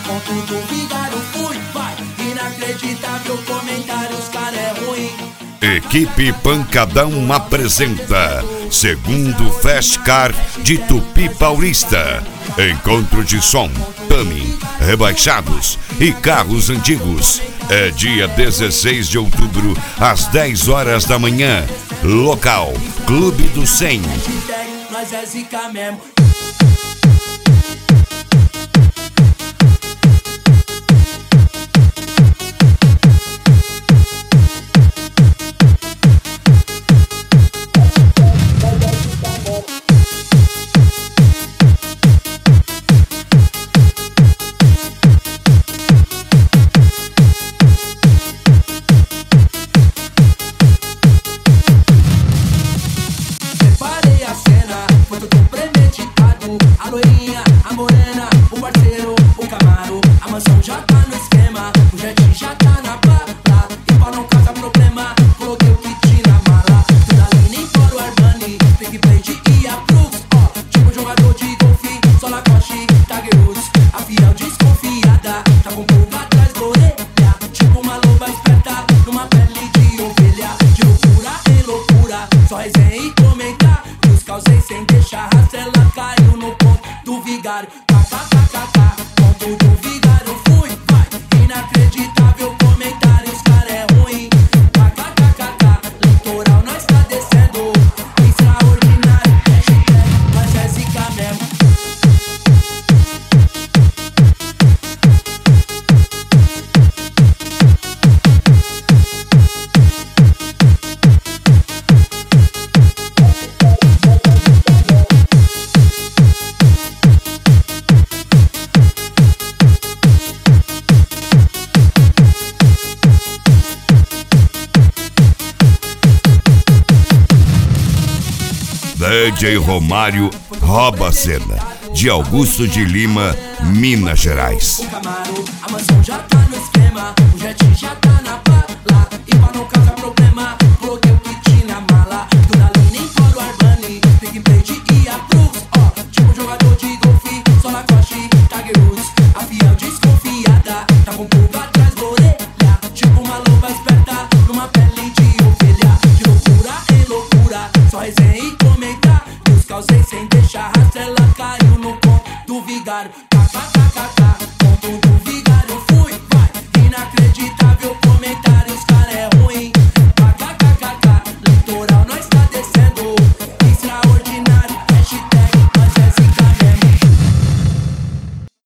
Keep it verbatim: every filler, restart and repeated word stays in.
ponto do vigário fui, vai. Inacreditável comentário, os cara é ruim. Equipe Pancadão apresenta Segundo Festcar de Tupi Paulista. Encontro de som, Tami, rebaixados e carros antigos. É dia dezesseis de outubro, às dez horas da manhã. Local, Clube do cem. Nós é zica mesmo. A loirinha, a morena, o parceiro, o Camaro. A mansão já tá no esquema, o jet já tá na bala. E pra não causar problema, coloquei o kit na mala. Tudo nem fora o Armani, Big Blade e a Brooks. Ó, tipo jogador de golfe, só Lacoste, Tiger Woods. A fiel desconfiada, tá com pulga atrás da orelha. Tipo uma loba esperta, numa pele de ovelha. De loucura em loucura, só resenha e comentar. Que os causei sem deixar rastro, ela caiu no ponto do vigário, kkkk, ponto do vigário, fui, vai. Inacreditável comentário, os cara é ruim. Kkkk, litoral nós tá descendo. Extraordinário, hashtag, nós é zica mesmo. D J Romário rouba a cena, de Augusto de Lima, Minas Gerais. O Camaro, a mansão já tá no esquema, o jet já tá na bala. E pra não causar